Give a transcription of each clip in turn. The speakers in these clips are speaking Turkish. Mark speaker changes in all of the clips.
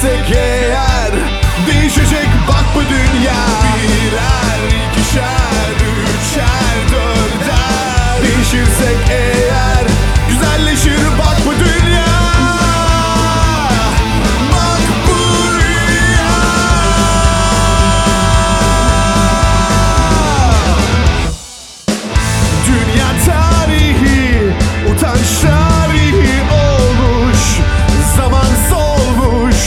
Speaker 1: Değişirsek eğer değişecek bak bu dünya. Birer, ikişer, üçer, dörder. Değişirsek eğer güzelleşir bak bu dünya. Bak buraya. Dünya tarihi utanç tarihi olmuş. Zaman solmuş.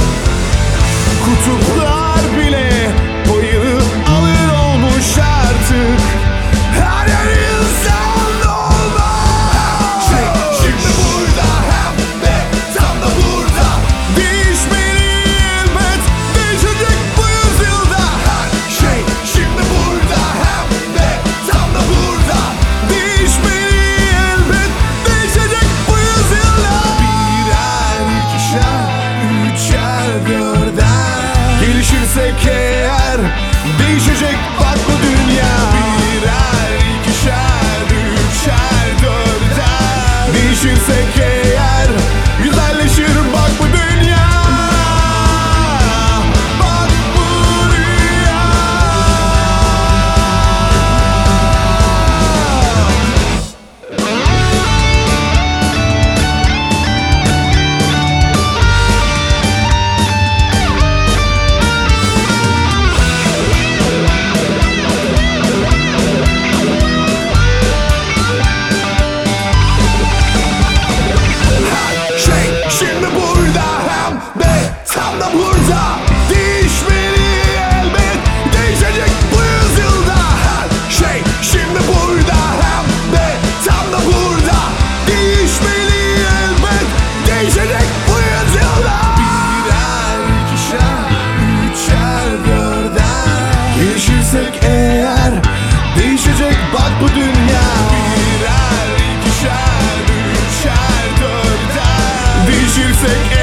Speaker 1: Kutuplar bile boyunu alır olmuş artık. Her yer insan olmuş. Şimdi burada hem de tam da burada. Değişmeli elbet, değişecek bu yüzyılda. Her şey şimdi burada hem de tam da burada. Değişmeli elbet, değişecek bu yüzyılda. Birer, ikişer, üçer, dörder. Gelişirsek eğer değişecek bak bu dünya. Birer, ikişer, üçer, dörder. Değişirsek eğer güzelleşir bak bu dünya. Bak buraya. Şey şimdi burada hem de tam da burada. Değişmeli elbet, değişecek bu yüzyılda. Her şey şimdi burada hem de tam da burada. Değişmeli elbet, değişecek bu yüzyılda. Birer, ikişer, üçer, dörder. Gelişirsek eğer değişecek bak bu dünya. Birer, ikişer, üçer, dörder. Değişirsek